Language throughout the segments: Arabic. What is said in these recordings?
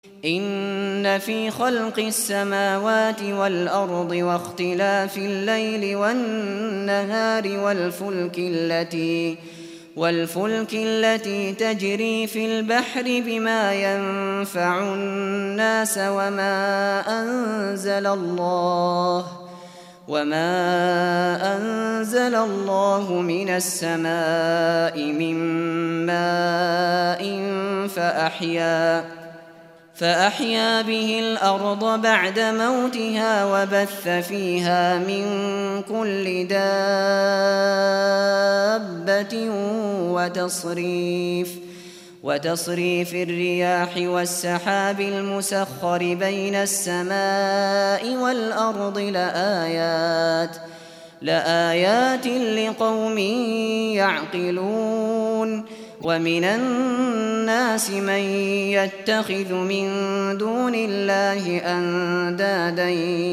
إن في خلق السماوات والأرض واختلاف الليل والنهار والفلك التي تجري في البحر بما ينفع الناس وما أنزل الله من السماء من ماء فأحيا به الأرض بعد موتها وبث فيها من كل دابة وتصريف الرياح والسحاب المسخر بين السماء والأرض لآيات لقوم يعقلون. ومن الناس من يتخذ من دون الله أندادا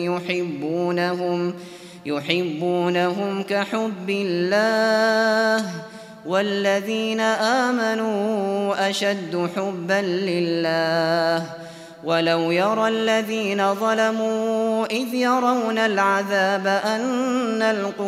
يحبونهم كحب الله والذين آمنوا أشد حبا لله. ولو يرى الذين ظلموا إذ يرون العذاب أن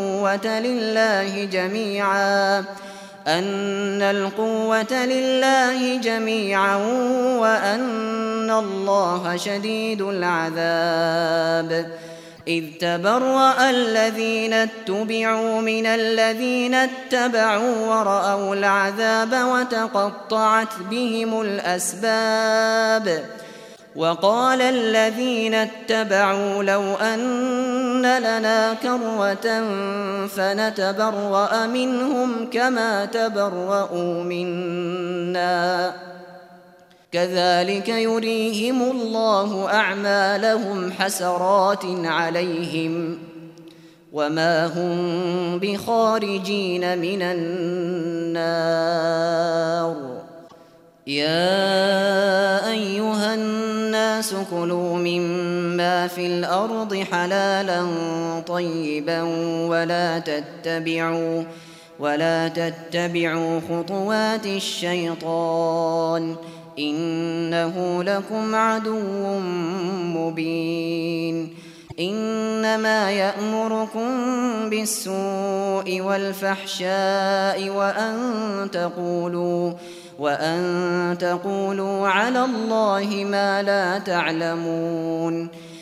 القوة لله جميعا وأن الله شديد العذاب. إذ تبرأ الذين اتبعوا من الذين اتبعوا ورأوا العذاب وتقطعت بهم الأسباب. وقال الذين اتبعوا لو أن لنا كرة فنتبرأ منهم كما تبرؤوا منا كذلك يريهم الله أعمالهم حسرات عليهم وما هم بخارجين من النار. يا أيها الناس كلوا مما في الأرض حلالا طيبا ولا تتبعوا خطوات الشيطان إنه لكم عدو مبين. إنما يأمركم بالسوء والفحشاء وأن تقولوا على الله ما لا تعلمون.